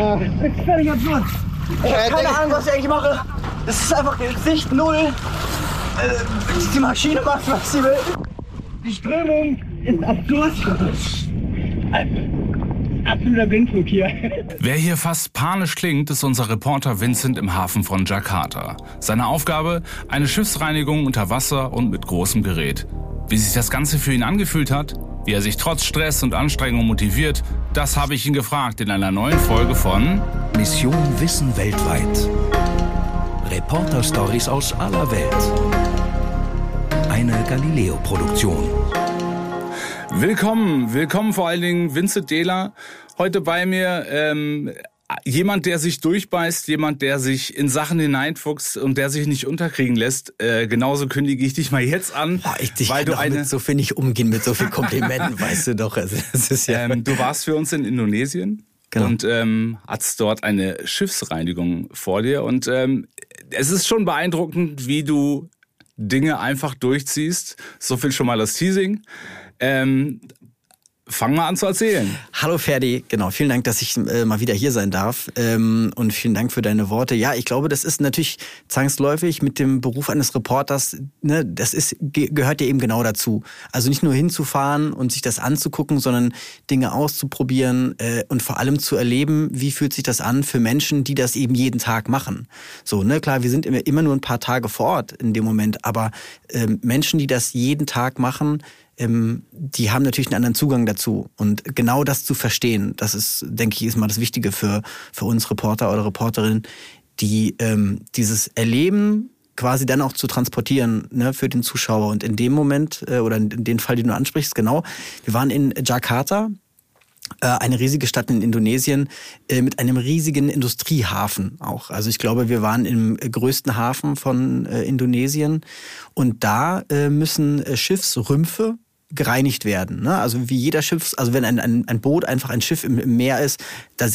Das ist völlig absurd. Ich habe keine Ahnung, was ich eigentlich mache. Das ist einfach Sicht null. Die Maschine macht, was sie will. Die Strömung ist absurd. Absoluter Blindflug hier. Wer hier fast panisch klingt, ist unser Reporter Vincent im Hafen von Jakarta. Seine Aufgabe? Eine Schiffsreinigung unter Wasser und mit großem Gerät. Wie sich das Ganze für ihn angefühlt hat, wie er sich trotz Stress und Anstrengung motiviert, das habe ich ihn gefragt in einer neuen Folge von Mission Wissen weltweit. Reporter-Stories aus aller Welt. Eine Galileo-Produktion. Willkommen vor allen Dingen Vincent Dehler. Heute bei mir jemand, der sich durchbeißt, jemand, der sich in Sachen hineinfuchst und der sich nicht unterkriegen lässt. Genauso kündige ich dich mal jetzt an. Boah, weil du mit so viel nicht umgehen, mit so viel Komplimenten, weißt du doch. Es ist ja du warst für uns in Indonesien. Genau. Und hattest dort eine Schiffsreinigung vor dir. Und es ist schon beeindruckend, wie du Dinge einfach durchziehst. So viel schon mal das Teasing. Fang mal an zu erzählen. Hallo Ferdi, genau, vielen Dank, dass ich mal wieder hier sein darf und vielen Dank für deine Worte. Ja, ich glaube, das ist natürlich zwangsläufig mit dem Beruf eines Reporters, ne, gehört ja eben genau dazu. Also nicht nur hinzufahren und sich das anzugucken, sondern Dinge auszuprobieren und vor allem zu erleben, wie fühlt sich das an für Menschen, die das eben jeden Tag machen. So, ne, klar, wir sind immer nur ein paar Tage vor Ort in dem Moment, aber Menschen, die das jeden Tag machen, die haben natürlich einen anderen Zugang dazu. Und genau das zu verstehen, das ist, denke ich, ist mal das Wichtige für uns Reporter oder Reporterinnen, die dieses Erleben quasi dann auch zu transportieren, ne, für den Zuschauer. Und in dem Moment, oder in dem Fall, den du ansprichst, genau, wir waren in Jakarta, eine riesige Stadt in Indonesien, mit einem riesigen Industriehafen auch. Also ich glaube, wir waren im größten Hafen von Indonesien. Und da müssen Schiffsrümpfe gereinigt werden. Ne? Also wie jeder also wenn ein Boot einfach ein Schiff im Meer ist, da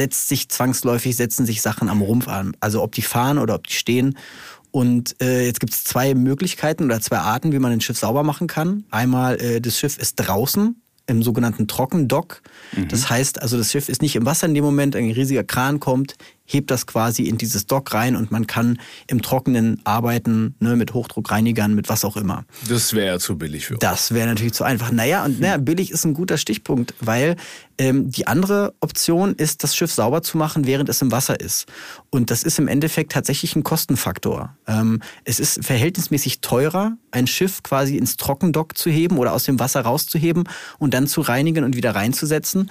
setzen sich Sachen am Rumpf an. Also ob die fahren oder ob die stehen. Und jetzt gibt es zwei Möglichkeiten oder zwei Arten, wie man ein Schiff sauber machen kann. Einmal, das Schiff ist draußen im sogenannten Trockendock. Das heißt, also das Schiff ist nicht im Wasser in dem Moment, ein riesiger Kran kommt, hebt das quasi in dieses Dock rein und man kann im Trockenen arbeiten, ne, mit Hochdruckreinigern, mit was auch immer. Das wäre ja zu billig für uns. Das wäre natürlich zu einfach. Naja, billig ist ein guter Stichpunkt, weil die andere Option ist, das Schiff sauber zu machen, während es im Wasser ist. Und das ist im Endeffekt tatsächlich ein Kostenfaktor. Es ist verhältnismäßig teurer, ein Schiff quasi ins Trockendock zu heben oder aus dem Wasser rauszuheben und dann zu reinigen und wieder reinzusetzen.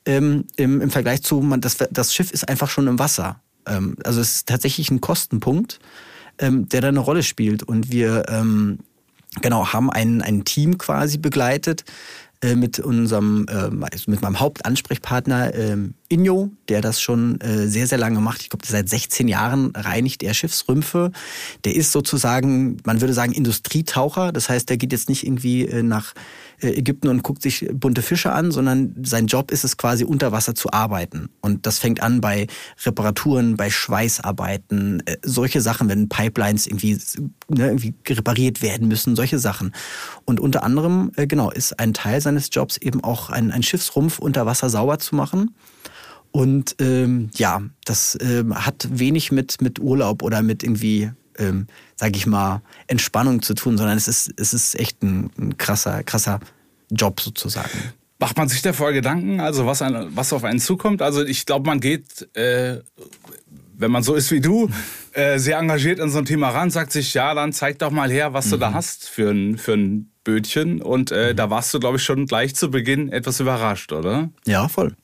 Im Vergleich zu, das Schiff ist einfach schon im Wasser. Also es ist tatsächlich ein Kostenpunkt, der da eine Rolle spielt. Und wir haben ein Team quasi begleitet mit meinem Hauptansprechpartner Injo, der das schon sehr, sehr lange macht. Ich glaube, seit 16 Jahren reinigt er Schiffsrümpfe. Der ist sozusagen, man würde sagen, Industrietaucher. Das heißt, der geht jetzt nicht irgendwie nach Ägypten und guckt sich bunte Fische an, sondern sein Job ist es quasi, unter Wasser zu arbeiten. Und das fängt an bei Reparaturen, bei Schweißarbeiten, solche Sachen, wenn Pipelines irgendwie repariert werden müssen, solche Sachen. Und unter anderem, ist ein Teil seines Jobs eben auch ein Schiffsrumpf unter Wasser sauber zu machen. Und das hat wenig mit Urlaub oder mit irgendwie, sage ich mal, Entspannung zu tun, sondern es ist echt ein krasser Job sozusagen. Macht man sich da vorher Gedanken, also was auf einen zukommt? Also ich glaube, man geht, wenn man so ist wie du, sehr engagiert in so ein Thema ran, sagt sich, ja, dann zeig doch mal her, was du da hast für ein Bötchen. Und da warst du, glaube ich, schon gleich zu Beginn etwas überrascht, oder? Ja, voll.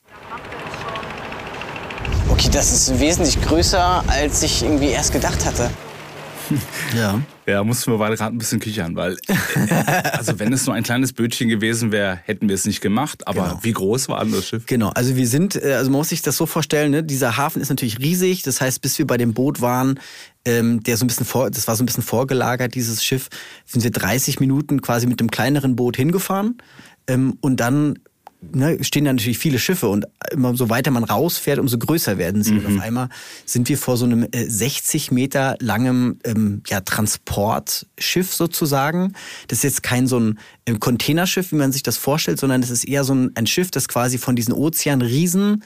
Okay, das ist wesentlich größer, als ich irgendwie erst gedacht hatte. Ja, mussten wir beide gerade ein bisschen kichern, weil also wenn es nur ein kleines Bötchen gewesen wäre, hätten wir es nicht gemacht. Aber Wie groß war denn das Schiff? Genau, also man muss sich das so vorstellen, ne? Dieser Hafen ist natürlich riesig. Das heißt, bis wir bei dem Boot waren, das war so ein bisschen vorgelagert, dieses Schiff, sind wir 30 Minuten quasi mit dem kleineren Boot hingefahren. Und dann stehen da natürlich viele Schiffe und immer so weiter man rausfährt, umso größer werden sie. Und auf einmal sind wir vor so einem 60 Meter langem Transportschiff sozusagen. Das ist jetzt kein so ein Containerschiff, wie man sich das vorstellt, sondern das ist eher so ein Schiff, das quasi von diesen Ozeanriesen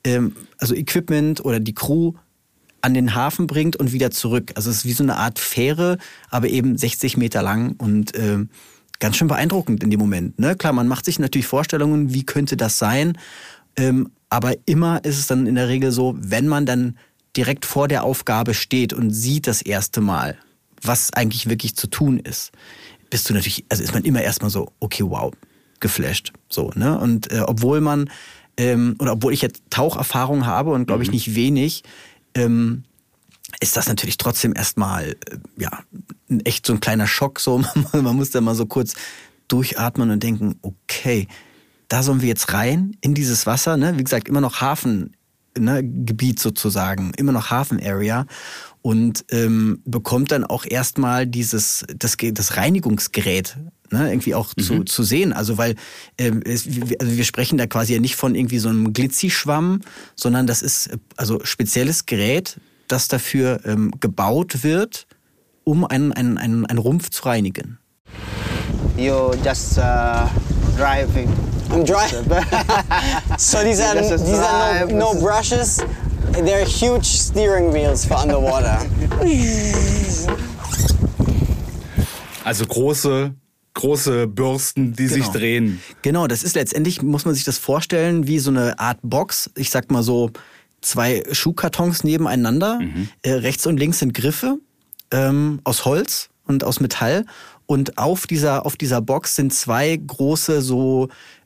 also Equipment oder die Crew an den Hafen bringt und wieder zurück. Also es ist wie so eine Art Fähre, aber eben 60 Meter lang und ganz schön beeindruckend in dem Moment. Ne? Klar, man macht sich natürlich Vorstellungen, wie könnte das sein, aber immer ist es dann in der Regel so, wenn man dann direkt vor der Aufgabe steht und sieht das erste Mal, was eigentlich wirklich zu tun ist, bist du natürlich, also ist man immer erstmal so, okay, wow, geflasht. So, ne? Und obwohl man, oder obwohl ich jetzt Taucherfahrung habe und glaube ich nicht wenig, ist das natürlich trotzdem erstmal, echt so ein kleiner Schock. So. Man muss da mal so kurz durchatmen und denken, okay, da sollen wir jetzt rein in dieses Wasser, ne? Wie gesagt, immer noch Hafen, ne, Gebiet sozusagen, immer noch Hafen-Area und bekommt dann auch erstmal das Reinigungsgerät, ne, irgendwie auch zu sehen. Also weil wir sprechen da quasi ja nicht von irgendwie so einem Glitzy-Schwamm, sondern das ist also spezielles Gerät, das dafür gebaut wird, um einen Rumpf zu reinigen. You just driving. I'm driving. So these are no brushes. They're huge steering wheels for underwater. Also große Bürsten, die sich drehen. Genau, das ist letztendlich, muss man sich das vorstellen, wie so eine Art Box. Ich sag mal so 2 Schuhkartons nebeneinander. Rechts und links sind Griffe aus Holz und aus Metall. Und auf dieser Box sind 2 große so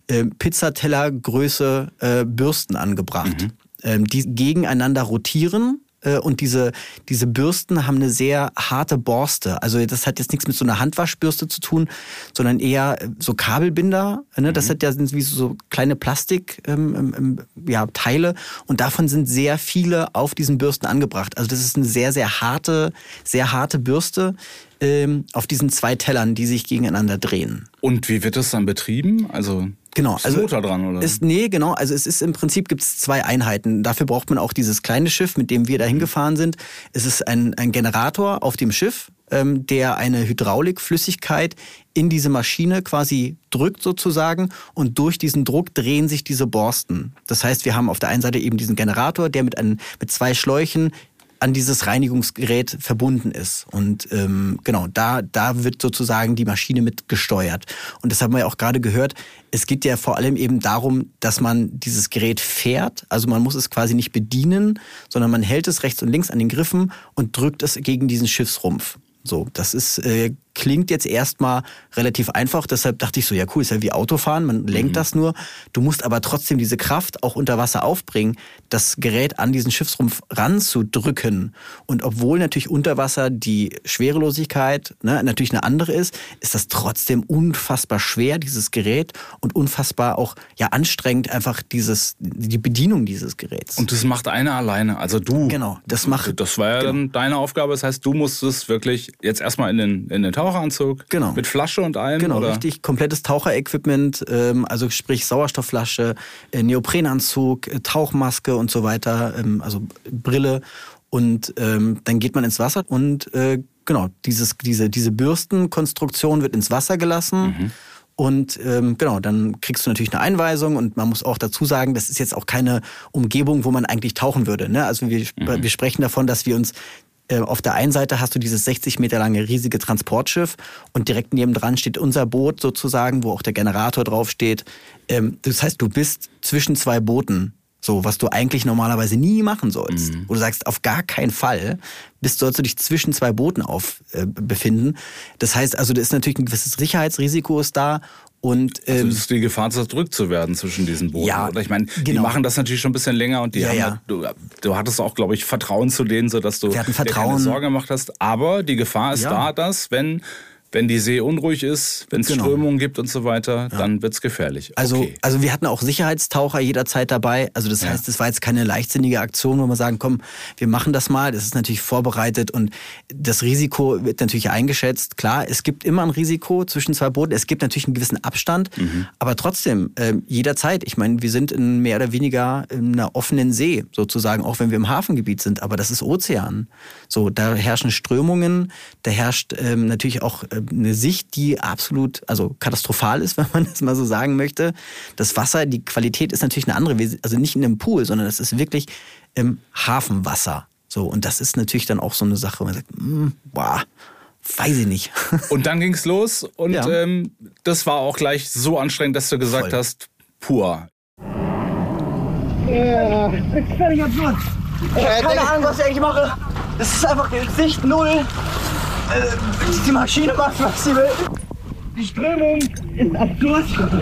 Pizzatellergröße Bürsten angebracht, die gegeneinander rotieren. Und diese Bürsten haben eine sehr harte Borste. Also das hat jetzt nichts mit so einer Handwaschbürste zu tun, sondern eher so Kabelbinder. Ne? Das hat ja wie so kleine Plastik-Teile. Und davon sind sehr viele auf diesen Bürsten angebracht. Also das ist eine sehr, sehr harte Bürste auf diesen 2 Tellern, die sich gegeneinander drehen. Und wie wird das dann betrieben? Also genau, ist Motor dran, oder? Genau. Also es ist im Prinzip gibt es 2 Einheiten. Dafür braucht man auch dieses kleine Schiff, mit dem wir da hingefahren sind. Es ist ein Generator auf dem Schiff, der eine Hydraulikflüssigkeit in diese Maschine quasi drückt sozusagen und durch diesen Druck drehen sich diese Borsten. Das heißt, wir haben auf der einen Seite eben diesen Generator, der mit 2 Schläuchen an dieses Reinigungsgerät verbunden ist. Und da wird sozusagen die Maschine mit gesteuert. Und das haben wir ja auch gerade gehört, es geht ja vor allem eben darum, dass man dieses Gerät fährt. Also man muss es quasi nicht bedienen, sondern man hält es rechts und links an den Griffen und drückt es gegen diesen Schiffsrumpf. So, das ist klingt jetzt erstmal relativ einfach, deshalb dachte ich so, ja cool, ist ja wie Autofahren, man lenkt das nur. Du musst aber trotzdem diese Kraft auch unter Wasser aufbringen, das Gerät an diesen Schiffsrumpf ranzudrücken. Und obwohl natürlich unter Wasser die Schwerelosigkeit natürlich eine andere ist das trotzdem unfassbar schwer, dieses Gerät, und unfassbar auch anstrengend einfach die Bedienung dieses Geräts. Und das macht einer alleine, also du. Genau, das war ja dann deine Aufgabe, das heißt, du musstest wirklich jetzt erstmal in den Taucheranzug, mit Flasche und allem? Genau, oder? Richtig, komplettes Taucherequipment, also sprich Sauerstoffflasche, Neoprenanzug, Tauchmaske und so weiter, also Brille, und dann geht man ins Wasser und diese Bürstenkonstruktion wird ins Wasser gelassen. Und dann kriegst du natürlich eine Einweisung, und man muss auch dazu sagen, das ist jetzt auch keine Umgebung, wo man eigentlich tauchen würde. Ne? Also wir sprechen davon, dass wir uns auf der einen Seite hast du dieses 60 Meter lange riesige Transportschiff, und direkt nebendran steht unser Boot sozusagen, wo auch der Generator draufsteht. Das heißt, du bist zwischen 2 Booten, so was du eigentlich normalerweise nie machen sollst. Wo du sagst, auf gar keinen Fall sollst du dich zwischen 2 Booten befinden. Das heißt, also da ist natürlich ein gewisses Sicherheitsrisiko ist da. Und, also das ist die Gefahr, zerdrückt zu werden zwischen diesen Booten. Ja, oder? Ich meine, die machen das natürlich schon ein bisschen länger, und die haben, du hattest auch, glaube ich, Vertrauen zu denen, sodass du dir keine Sorge gemacht hast. Aber die Gefahr ist da, dass wenn die See unruhig ist, wenn es Strömungen gibt und so weiter, dann wird's gefährlich. Also wir hatten auch Sicherheitstaucher jederzeit dabei. Also das heißt, das war jetzt keine leichtsinnige Aktion, wo wir sagen, komm, wir machen das mal. Das ist natürlich vorbereitet, und das Risiko wird natürlich eingeschätzt. Klar, es gibt immer ein Risiko zwischen 2 Booten. Es gibt natürlich einen gewissen Abstand, aber trotzdem jederzeit. Ich meine, wir sind in mehr oder weniger in einer offenen See sozusagen, auch wenn wir im Hafengebiet sind. Aber das ist Ozean. So, da herrschen Strömungen, da herrscht natürlich auch eine Sicht, die absolut, also katastrophal ist, wenn man das mal so sagen möchte. Das Wasser, die Qualität ist natürlich eine andere, also nicht in einem Pool, sondern das ist wirklich im Hafenwasser. So, und das ist natürlich dann auch so eine Sache, wo man sagt, boah, weiß ich nicht. Und dann ging's los und Ja. Das war auch gleich so anstrengend, dass du gesagt Voll. hast, pur. Ja, das ist völlig absurd. Ich habe keine Ahnung, was ich eigentlich mache. Das ist einfach Sicht null. Die Maschine macht, was sie will. Die Strömung ist absurd.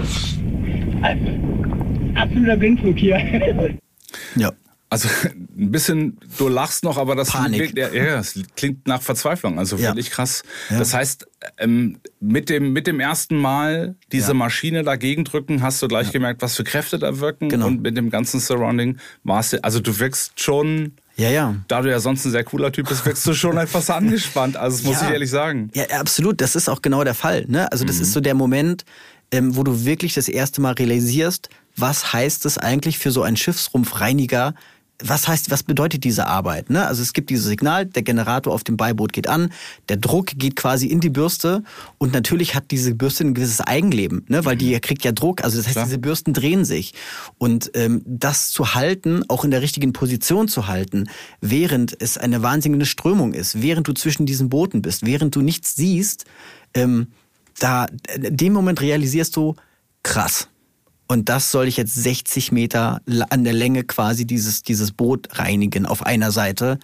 Absoluter Blindflug hier. Ja. Also ein bisschen, du lachst noch, aber das Panik. das klingt nach Verzweiflung, also Ja. wirklich krass. Ja. Das heißt, mit dem ersten Mal diese Ja. Maschine dagegen drücken, hast du gleich gemerkt, was für Kräfte da wirken. Genau. Und mit dem ganzen Surrounding warst du, also du wirkst schon, Ja. da du ja sonst ein sehr cooler Typ bist, wirkst du schon etwas angespannt. Also das muss Ja. ich ehrlich sagen. Ja, absolut. Das ist auch genau der Fall. Ne? Also das ist so der Moment, wo du wirklich das erste Mal realisierst, was heißt es eigentlich für so einen Schiffsrumpfreiniger, was bedeutet diese Arbeit? Ne? Also es gibt dieses Signal, der Generator auf dem Beiboot geht an, der Druck geht quasi in die Bürste und natürlich hat diese Bürste ein gewisses Eigenleben, ne? Weil die kriegt ja Druck, also das heißt, Klar. diese Bürsten drehen sich. Und das zu halten, auch in der richtigen Position zu halten, während es eine wahnsinnige Strömung ist, während du zwischen diesen Booten bist, während du nichts siehst, in dem Moment realisierst du, krass. Und das soll ich jetzt 60 Meter an der Länge quasi dieses Boot reinigen auf einer Seite.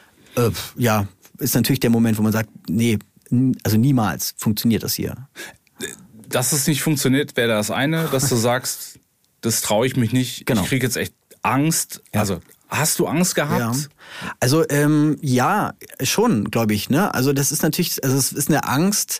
Ja, ist natürlich der Moment, wo man sagt, nee, also niemals funktioniert das hier. Dass es nicht funktioniert, wäre das eine, dass du sagst, das traue ich mich nicht, Genau. ich kriege jetzt echt Angst. Ja. Also hast du Angst gehabt? Ja. Also ja, schon, glaube ich. Ne? Also das ist natürlich, also es ist eine Angst,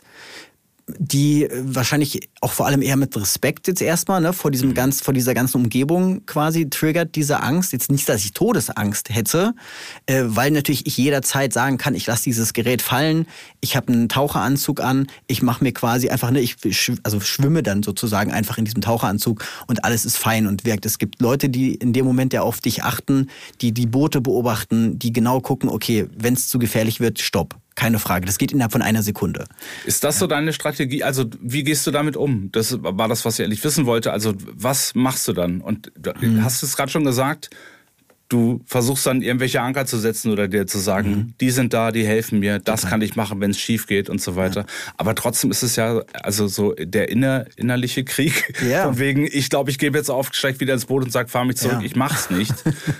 die wahrscheinlich auch vor allem eher mit Respekt jetzt erstmal, ne, vor dieser ganzen Umgebung quasi triggert diese Angst. Jetzt nicht, dass ich Todesangst hätte, weil natürlich ich jederzeit sagen kann, ich lasse dieses Gerät fallen, ich habe einen Taucheranzug an, ich mache mir quasi einfach, ne, ich schwimme dann sozusagen einfach in diesem Taucheranzug und alles ist fein und wirkt. Es gibt Leute, die in dem Moment ja auf dich achten, die Boote beobachten, die genau gucken, okay, wenn es zu gefährlich wird, stopp. Keine Frage. Das geht innerhalb von einer Sekunde. Ist das so deine Strategie? Also wie gehst du damit um? Das war das, was ich ehrlich wissen wollte. Also was machst du dann? Und hast du es gerade schon gesagt, du versuchst dann irgendwelche Anker zu setzen oder dir zu sagen, die sind da, die helfen mir, das kann ich machen, wenn es schief geht und so weiter. Aber trotzdem ist es ja also so der innerliche Krieg. Ja. Von wegen, ich glaube, ich gebe jetzt auf, steig wieder ins Boot und sag, fahr mich zurück, Ja. ich mach's nicht.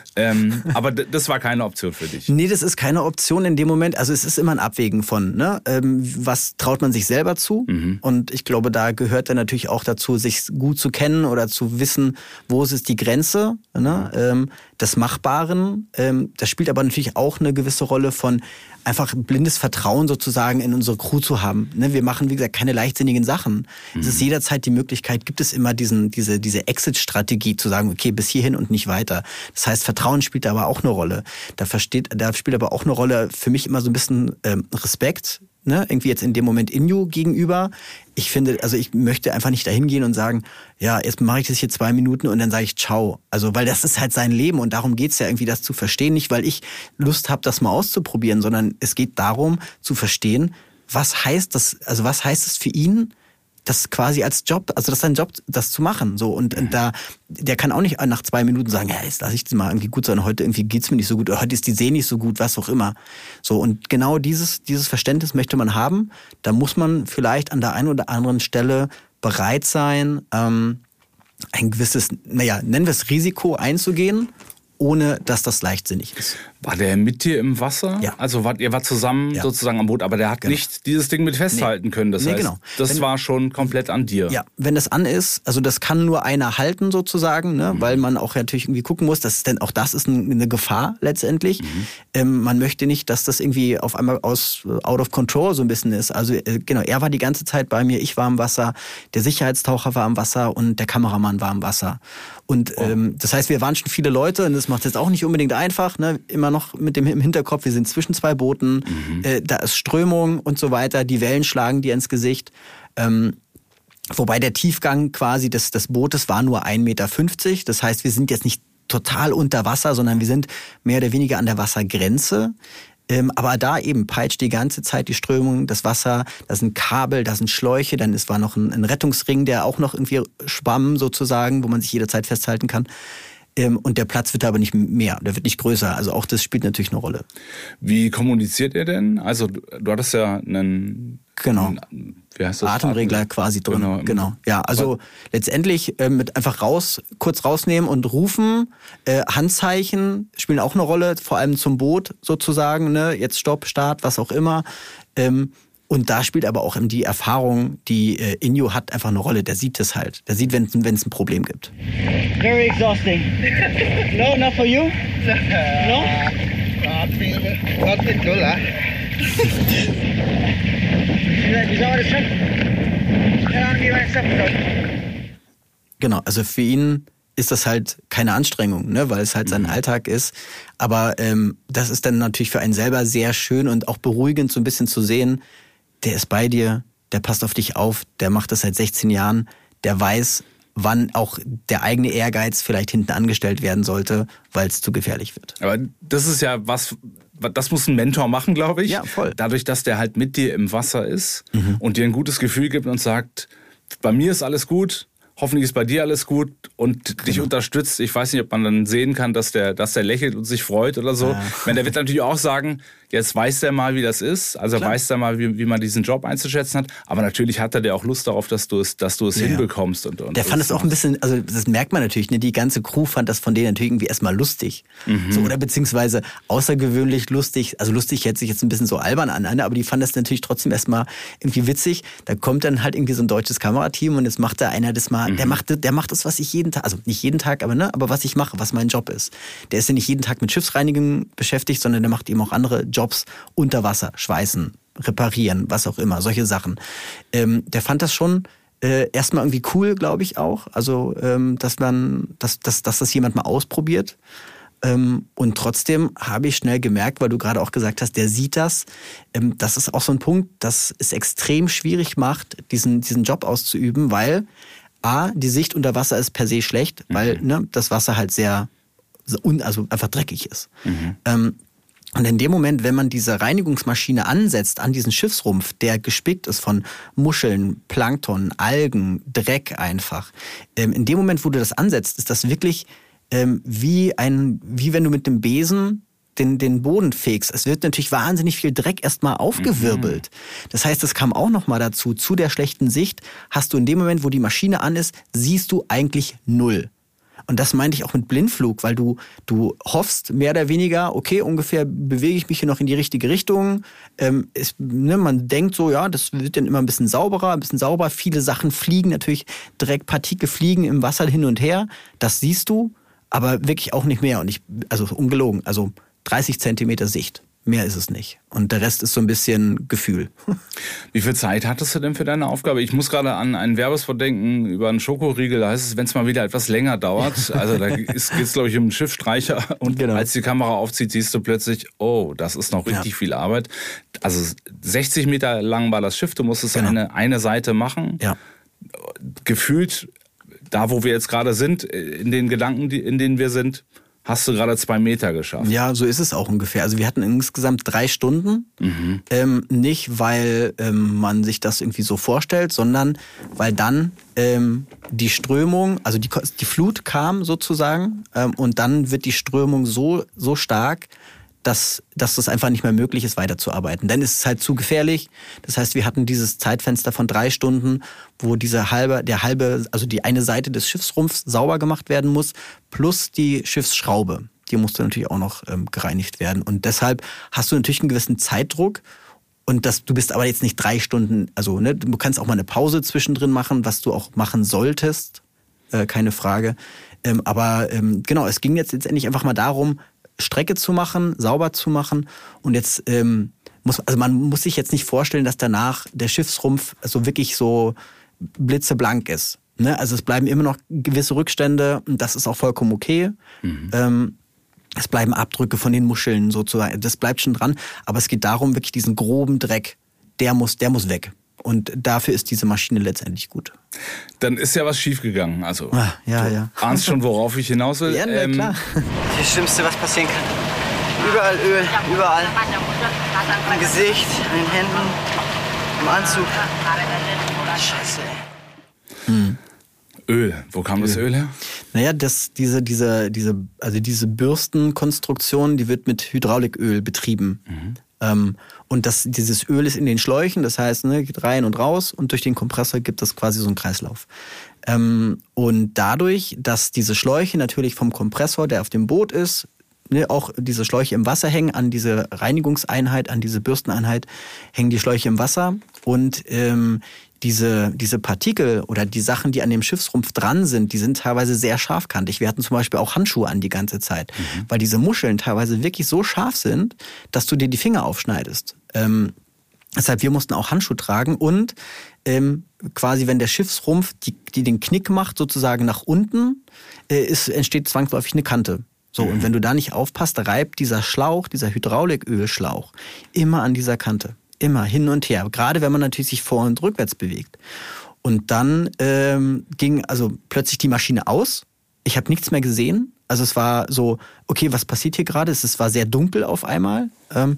Aber das war keine Option für dich. Nee, das ist keine Option in dem Moment. Also es ist immer ein Abwägen von, ne? Was traut man sich selber zu? Und ich glaube, da gehört dann natürlich auch dazu, sich gut zu kennen oder zu wissen, wo ist die Grenze, ne? Des Machbaren. Das spielt aber natürlich auch eine gewisse Rolle von einfach blindes Vertrauen sozusagen in unsere Crew zu haben. Ne? Wir machen, wie gesagt, keine leichtsinnigen Sachen. Es ist jederzeit die Möglichkeit, gibt es immer diese Exit-Strategie zu sagen, okay, bis hierhin und nicht weiter. Das heißt, Vertrauen spielt da aber auch eine Rolle. Da spielt aber auch eine Rolle für mich immer so ein bisschen Respekt, ne? Irgendwie jetzt in dem Moment Inju gegenüber. Ich finde, also ich möchte einfach nicht dahin gehen und sagen, ja, jetzt mache ich das hier 2 Minuten und dann sage ich ciao. Also, weil das ist halt sein Leben und darum geht's ja irgendwie, das zu verstehen. Nicht, weil ich Lust habe, das mal auszuprobieren, sondern es geht darum, zu verstehen, was heißt das für ihn, das quasi als Job, also das ist sein Job, das zu machen. So, und da, der kann auch nicht nach 2 Minuten sagen, ja, jetzt lasse ich das mal irgendwie gut sein, heute irgendwie geht's mir nicht so gut, oder heute ist die See nicht so gut, was auch immer. So, und genau dieses Verständnis möchte man haben. Da muss man vielleicht an der einen oder anderen Stelle bereit sein, ein gewisses, nennen wir es Risiko einzugehen, ohne dass das leichtsinnig ist. War der mit dir im Wasser? Ja. Also ihr wart zusammen sozusagen am Boot, aber der hat nicht dieses Ding mit festhalten können. Das heißt, genau. das war schon komplett an dir. Ja, wenn das an ist, also das kann nur einer halten sozusagen, ne? Weil man auch natürlich irgendwie gucken muss, auch das ist eine Gefahr letztendlich. Man möchte nicht, dass das irgendwie auf einmal out of control so ein bisschen ist. Also genau, er war die ganze Zeit bei mir, ich war im Wasser, der Sicherheitstaucher war im Wasser und der Kameramann war im Wasser. Und das heißt, wir waren schon viele Leute und das macht es jetzt auch nicht unbedingt einfach, ne? Immer noch mit dem im Hinterkopf, wir sind zwischen 2 Booten, da ist Strömung und so weiter, die Wellen schlagen dir ins Gesicht. Wobei der Tiefgang quasi des Bootes war nur 1,50 Meter. Das heißt, wir sind jetzt nicht total unter Wasser, sondern wir sind mehr oder weniger an der Wassergrenze. Aber da eben peitscht die ganze Zeit die Strömung, das Wasser, da sind Kabel, da sind Schläuche, dann war noch ein Rettungsring, der auch noch irgendwie schwamm sozusagen, wo man sich jederzeit festhalten kann. Und der Platz wird aber nicht mehr, der wird nicht größer. Also auch das spielt natürlich eine Rolle. Wie kommuniziert ihr denn? Also du hattest ja einen... Genau. Wie heißt das? Atemregler quasi drin. Genau. Ja, also letztendlich mit einfach kurz rausnehmen und rufen. Handzeichen spielen auch eine Rolle, vor allem zum Boot sozusagen. Ne? Jetzt Stopp, Start, was auch immer. Und da spielt aber auch die Erfahrung, die Inyo hat, einfach eine Rolle. Der sieht das halt. Der sieht, wenn es ein Problem gibt. Very exhausting. No, not for you? No? Not with Lola. Wie soll man das schaffen? Keine Ahnung, wie man das schaffen soll. Genau, also für ihn ist das halt keine Anstrengung, ne, weil es halt sein Alltag ist. Aber das ist dann natürlich für einen selber sehr schön und auch beruhigend, so ein bisschen zu sehen, der ist bei dir, der passt auf dich auf, der macht das seit 16 Jahren, der weiß, wann auch der eigene Ehrgeiz vielleicht hinten angestellt werden sollte, weil es zu gefährlich wird. Aber das ist ja was, das muss ein Mentor machen, glaube ich. Ja, voll. Dadurch, dass der halt mit dir im Wasser ist und dir ein gutes Gefühl gibt und sagt, bei mir ist alles gut, hoffentlich ist bei dir alles gut und dich unterstützt. Ich weiß nicht, ob man dann sehen kann, dass der lächelt und sich freut oder so. Ja. Der wird natürlich auch sagen, jetzt weiß der mal, wie das ist. Also weiß der mal, wie man diesen Job einzuschätzen hat. Aber natürlich hat er auch Lust darauf, dass du es hinbekommst. Und der fand es auch ein bisschen, also das merkt man natürlich, ne? Die ganze Crew fand das von denen natürlich irgendwie erstmal lustig. So, oder beziehungsweise außergewöhnlich lustig. Also lustig hört sich jetzt ein bisschen so albern an, aber die fanden das natürlich trotzdem erstmal irgendwie witzig. Da kommt dann halt irgendwie so ein deutsches Kamerateam und jetzt macht da einer das mal, der macht das, was ich jeden Tag, also nicht jeden Tag, aber was ich mache, was mein Job ist. Der ist ja nicht jeden Tag mit Schiffsreinigung beschäftigt, sondern der macht eben auch andere Jobs unter Wasser, schweißen, reparieren, was auch immer, solche Sachen. Der fand das schon erstmal irgendwie cool, glaube ich auch. Also, dass das jemand mal ausprobiert. Und trotzdem habe ich schnell gemerkt, weil du gerade auch gesagt hast, der sieht das. Das ist auch so ein Punkt, das es extrem schwierig macht, diesen Job auszuüben, weil die Sicht unter Wasser ist per se schlecht, weil das Wasser halt also einfach dreckig ist. Und in dem Moment, wenn man diese Reinigungsmaschine ansetzt an diesen Schiffsrumpf, der gespickt ist von Muscheln, Plankton, Algen, Dreck einfach, in dem Moment, wo du das ansetzt, ist das wirklich wie wenn du mit dem Besen den Boden fegst. Es wird natürlich wahnsinnig viel Dreck erstmal aufgewirbelt. Das heißt, es kam auch nochmal dazu, zu der schlechten Sicht hast du in dem Moment, wo die Maschine an ist, siehst du eigentlich null. Und das meinte ich auch mit Blindflug, weil du hoffst mehr oder weniger, okay, ungefähr bewege ich mich hier noch in die richtige Richtung. Man denkt so, ja, das wird dann immer ein bisschen sauberer. Viele Sachen fliegen natürlich, Dreckpartikel fliegen im Wasser hin und her. Das siehst du, aber wirklich auch nicht mehr. Und also ungelogen, also 30 Zentimeter Sicht. Mehr ist es nicht. Und der Rest ist so ein bisschen Gefühl. Wie viel Zeit hattest du denn für deine Aufgabe? Ich muss gerade an einen Werbespot denken über einen Schokoriegel. Da heißt es, wenn es mal wieder etwas länger dauert. Also da geht es, glaube ich, um einen Schiffsstreicher. Und als die Kamera aufzieht, siehst du plötzlich, oh, das ist noch richtig viel Arbeit. Also 60 Meter lang war das Schiff. Du musstest eine Seite machen. Ja. Gefühlt, da wo wir jetzt gerade sind, in den Gedanken, in denen wir sind, hast du gerade 2 Meter geschafft. Ja, so ist es auch ungefähr. Also wir hatten insgesamt 3 Stunden. Nicht, weil man sich das irgendwie so vorstellt, sondern weil dann die Strömung, also die Flut kam sozusagen und dann wird die Strömung so stark, dass das einfach nicht mehr möglich ist, weiterzuarbeiten. Dann ist es halt zu gefährlich. Das heißt, wir hatten dieses Zeitfenster von 3 Stunden, wo also die eine Seite des Schiffsrumpfs sauber gemacht werden muss, plus die Schiffsschraube. Die musste natürlich auch noch gereinigt werden. Und deshalb hast du natürlich einen gewissen Zeitdruck. Und du bist aber jetzt nicht 3 Stunden, also du kannst auch mal eine Pause zwischendrin machen, was du auch machen solltest. Keine Frage. Aber genau, es ging jetzt letztendlich einfach mal darum, Strecke zu machen, sauber zu machen. Und jetzt man muss sich jetzt nicht vorstellen, dass danach der Schiffsrumpf so wirklich so blitzeblank ist. Ne? Also es bleiben immer noch gewisse Rückstände und das ist auch vollkommen okay. Es bleiben Abdrücke von den Muscheln sozusagen. Das bleibt schon dran. Aber es geht darum, wirklich diesen groben Dreck, der muss weg. Und dafür ist diese Maschine letztendlich gut. Dann ist ja was schiefgegangen. Also, ja. Du ahnst schon, worauf ich hinaus will. Ja, klar. Das Schlimmste, was passieren kann. Überall Öl, überall. Im Gesicht, an den Händen, im Anzug. Scheiße, ey. Öl. Wo kam das Öl her? Naja, diese Bürstenkonstruktion, die wird mit Hydrauliköl betrieben. Und dieses Öl ist in den Schläuchen, das heißt, ne, geht rein und raus und durch den Kompressor gibt es quasi so einen Kreislauf. Und dadurch, dass diese Schläuche natürlich vom Kompressor, der auf dem Boot ist, ne, auch diese Schläuche im Wasser hängen, an diese Reinigungseinheit, an diese Bürsteneinheit, hängen die Schläuche im Wasser und diese Partikel oder die Sachen, die an dem Schiffsrumpf dran sind, die sind teilweise sehr scharfkantig. Wir hatten zum Beispiel auch Handschuhe an die ganze Zeit, weil diese Muscheln teilweise wirklich so scharf sind, dass du dir die Finger aufschneidest. Deshalb, wir mussten auch Handschuhe tragen und quasi, wenn der Schiffsrumpf die den Knick macht, sozusagen nach unten, entsteht zwangsläufig eine Kante. So, und wenn du da nicht aufpasst, reibt dieser Schlauch, dieser Hydraulikölschlauch, immer an dieser Kante. Immer hin und her, gerade wenn man natürlich sich vor- und rückwärts bewegt. Und dann ging also plötzlich die Maschine aus. Ich habe nichts mehr gesehen. Also es war so, okay, was passiert hier gerade? Es war sehr dunkel auf einmal.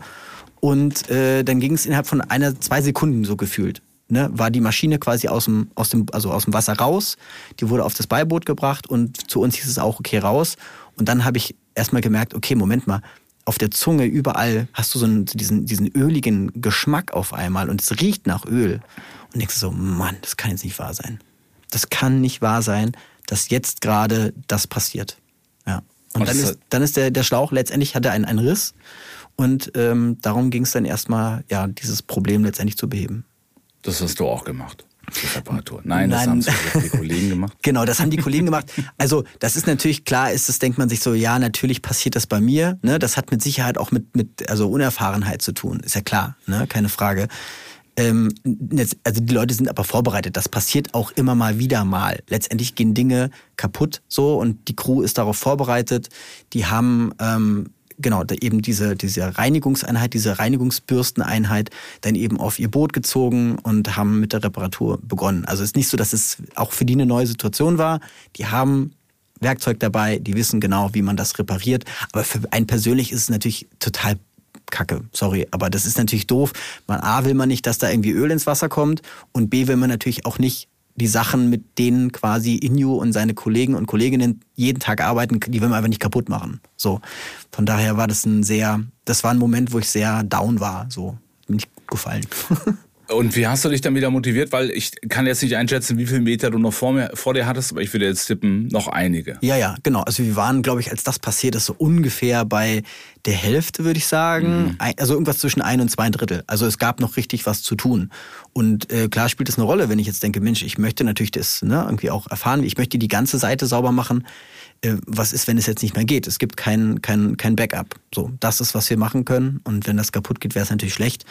Und dann ging es innerhalb von 2 Sekunden so gefühlt. Ne, war die Maschine quasi aus dem Wasser raus. Die wurde auf das Beiboot gebracht und zu uns hieß es auch, okay, raus. Und dann habe ich erstmal gemerkt, okay, Moment mal, auf der Zunge überall hast du so diesen öligen Geschmack auf einmal und es riecht nach Öl. Und denkst so, Mann, das kann jetzt nicht wahr sein. Das kann nicht wahr sein, dass jetzt gerade das passiert. Ja. Und dann ist der Schlauch, letztendlich hatte einen Riss und darum ging es dann erstmal, ja, dieses Problem letztendlich zu beheben. Das hast du auch gemacht. Die Reparatur. Nein, das haben die Kollegen gemacht. Genau, das haben die Kollegen gemacht. Also das ist natürlich klar, denkt man sich so, ja, natürlich passiert das bei mir. Ne? Das hat mit Sicherheit auch mit Unerfahrenheit zu tun. Ist ja klar, ne? Keine Frage. Also die Leute sind aber vorbereitet. Das passiert auch immer mal wieder mal. Letztendlich gehen Dinge kaputt so und die Crew ist darauf vorbereitet. Die haben genau, eben diese Reinigungseinheit, diese Reinigungsbürsteneinheit dann eben auf ihr Boot gezogen und haben mit der Reparatur begonnen. Also es ist nicht so, dass es auch für die eine neue Situation war. Die haben Werkzeug dabei, die wissen genau, wie man das repariert. Aber für einen persönlich ist es natürlich total Kacke, sorry, aber das ist natürlich doof. A, will man nicht, dass da irgendwie Öl ins Wasser kommt und B, will man natürlich auch nicht die Sachen, mit denen quasi Inju und seine Kollegen und Kolleginnen jeden Tag arbeiten, die will man einfach nicht kaputt machen. So. Von daher war das war ein Moment, wo ich sehr down war. So. Hat mir nicht gut gefallen. Und wie hast du dich dann wieder motiviert? Weil ich kann jetzt nicht einschätzen, wie viele Meter du noch vor dir hattest, aber ich würde jetzt tippen, noch einige. Ja, genau. Also wir waren, glaube ich, als das passiert ist, so ungefähr bei der Hälfte, würde ich sagen. Also irgendwas zwischen 1 und 2 Drittel. Also es gab noch richtig was zu tun. Und klar spielt es eine Rolle, wenn ich jetzt denke, Mensch, ich möchte natürlich das irgendwie auch erfahren. Ich möchte die ganze Seite sauber machen. Was ist, wenn es jetzt nicht mehr geht? Es gibt kein Backup. So, das ist, was wir machen können. Und wenn das kaputt geht, wäre es natürlich schlecht.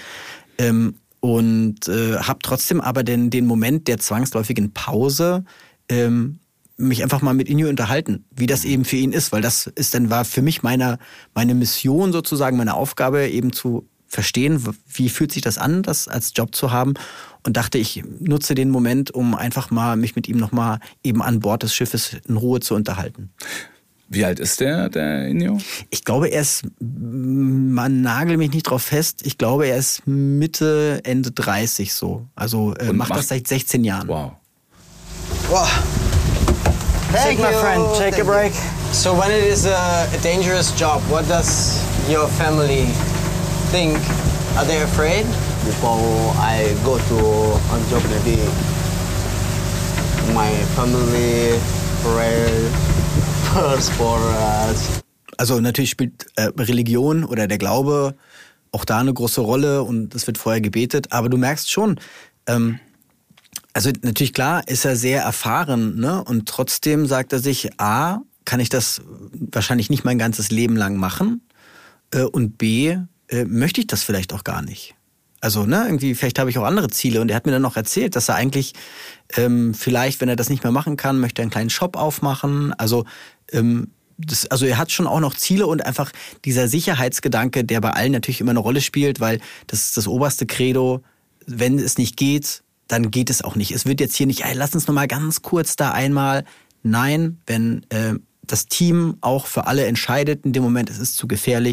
Und habe trotzdem aber den Moment der zwangsläufigen Pause mich einfach mal mit Inju unterhalten, wie das eben für ihn ist, weil war für mich meine Mission sozusagen, meine Aufgabe eben zu verstehen, wie fühlt sich das an, das als Job zu haben und dachte, ich nutze den Moment, um einfach mal mich mit ihm nochmal eben an Bord des Schiffes in Ruhe zu unterhalten. Wie alt ist der Inju? Ich glaube, man nagelt mich nicht drauf fest, ich glaube, er ist Mitte, Ende 30 so. Also macht das seit 16 Jahren. Wow. Thank you, my friend. Take a break. So when it is a dangerous job, what does your family think? Are they afraid? Before I go to a job, maybe my family pray first for us. Also natürlich spielt Religion oder der Glaube auch da eine große Rolle und es wird vorher gebetet. Aber du merkst schon, also natürlich klar ist er sehr erfahren, ne? Und trotzdem sagt er sich, A, kann ich das wahrscheinlich nicht mein ganzes Leben lang machen und B, möchte ich das vielleicht auch gar nicht. Also irgendwie, vielleicht habe ich auch andere Ziele. Und er hat mir dann noch erzählt, dass er eigentlich vielleicht, wenn er das nicht mehr machen kann, möchte er einen kleinen Shop aufmachen. Also er hat schon auch noch Ziele und einfach dieser Sicherheitsgedanke, der bei allen natürlich immer eine Rolle spielt, weil das ist das oberste Credo, wenn es nicht geht, dann geht es auch nicht. Es wird jetzt hier nicht, lass uns noch mal ganz kurz da einmal. Nein, wenn das Team auch für alle entscheidet in dem Moment, es ist zu gefährlich,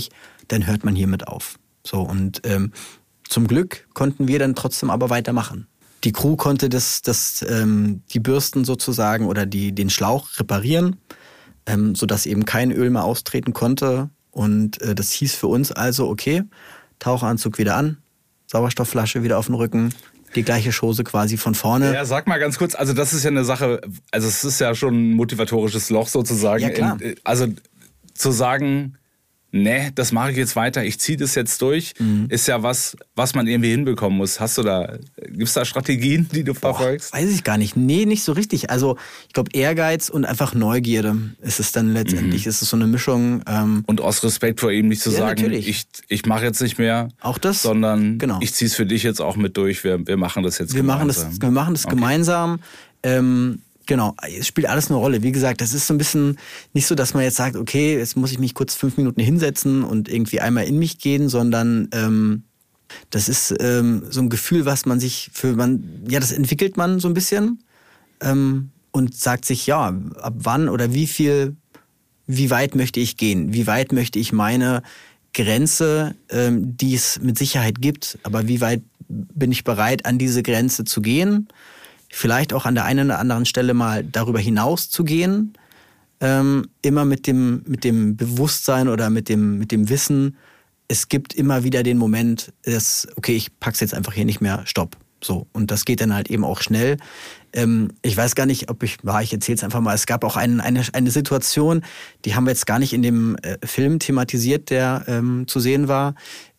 dann hört man hiermit auf. So, und zum Glück konnten wir dann trotzdem aber weitermachen. Die Crew konnte die Bürsten sozusagen oder den Schlauch reparieren, sodass eben kein Öl mehr austreten konnte. Und das hieß für uns also, okay, Taucheranzug wieder an, Sauerstoffflasche wieder auf den Rücken, die gleiche Chose quasi von vorne. Ja, sag mal ganz kurz, also das ist ja eine Sache, also es ist ja schon ein motivatorisches Loch sozusagen. Ja, klar. Also zu sagen, nee, das mache ich jetzt weiter, ich ziehe das jetzt durch, ist ja was man irgendwie hinbekommen muss. Gibt's da Strategien, die du verfolgst? Weiß ich gar nicht. Nee, nicht so richtig. Also ich glaube Ehrgeiz und einfach Neugierde ist es dann letztendlich. Es ist so eine Mischung. Und aus Respekt vor ihm nicht zu sagen, natürlich. ich mache jetzt nicht mehr, auch das, sondern genau. Ich ziehe es für dich jetzt auch mit durch, wir machen das jetzt gemeinsam. Wir machen das gemeinsam. Genau, es spielt alles eine Rolle. Wie gesagt, das ist so ein bisschen nicht so, dass man jetzt sagt, okay, jetzt muss ich mich kurz 5 Minuten hinsetzen und irgendwie einmal in mich gehen, sondern das ist so ein Gefühl, was man sich das entwickelt man so ein bisschen und sagt sich, ja, ab wann oder wie weit möchte ich gehen? Wie weit möchte ich meine Grenze, die es mit Sicherheit gibt, aber wie weit bin ich bereit, an diese Grenze zu gehen? Vielleicht auch an der einen oder anderen Stelle mal darüber hinaus zu gehen, immer mit dem Bewusstsein oder mit dem Wissen, es gibt immer wieder den Moment, dass, okay, ich pack's jetzt einfach hier nicht mehr, stopp. So, und das geht dann halt eben auch schnell. Ich weiß gar nicht, ich erzähl's einfach mal, es gab auch eine Situation, die haben wir jetzt gar nicht in dem Film thematisiert, der zu sehen war.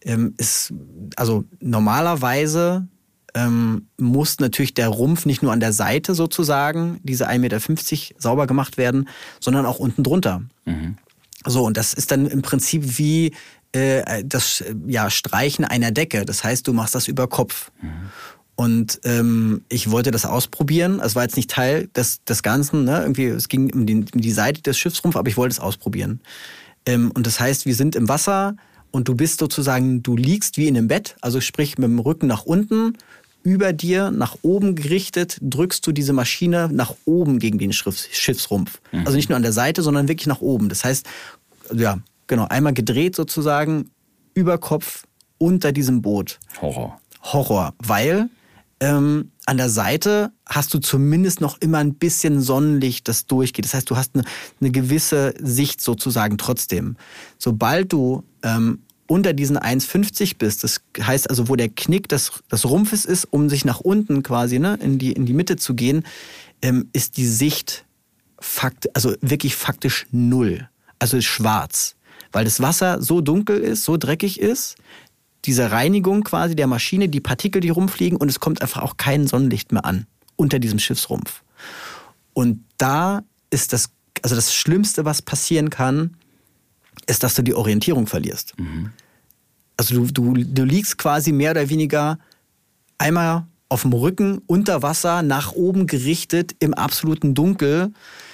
Also normalerweise muss natürlich der Rumpf nicht nur an der Seite sozusagen, diese 1,50 Meter sauber gemacht werden, sondern auch unten drunter. So, und das ist dann im Prinzip wie das Streichen einer Decke. Das heißt, du machst das über Kopf. Und ich wollte das ausprobieren. Es war jetzt nicht Teil des Ganzen, ne? Irgendwie, es ging um die Seite des Schiffsrumpfs, aber ich wollte es ausprobieren. Und das heißt, wir sind im Wasser und du bist sozusagen, du liegst wie in einem Bett, also sprich mit dem Rücken nach unten, über dir nach oben gerichtet, drückst du diese Maschine nach oben gegen den Schiffsrumpf. Also nicht nur an der Seite, sondern wirklich nach oben. Das heißt, ja, genau, einmal gedreht sozusagen, über Kopf, unter diesem Boot. Horror, weil an der Seite hast du zumindest noch immer ein bisschen Sonnenlicht, das durchgeht. Das heißt, du hast eine gewisse Sicht sozusagen trotzdem. Sobald du unter diesen 1,50 bist, das heißt also, wo der Knick des Rumpfes ist, um sich nach unten quasi in die Mitte zu gehen, ist die Sicht wirklich faktisch null. Also schwarz. Weil das Wasser so dunkel ist, so dreckig ist, diese Reinigung quasi der Maschine, die Partikel, die rumfliegen und es kommt einfach auch kein Sonnenlicht mehr an unter diesem Schiffsrumpf. Und da ist das Schlimmste, was passieren kann, ist, dass du die Orientierung verlierst. Also du liegst quasi mehr oder weniger einmal auf dem Rücken, unter Wasser, nach oben gerichtet, im absoluten Dunkel.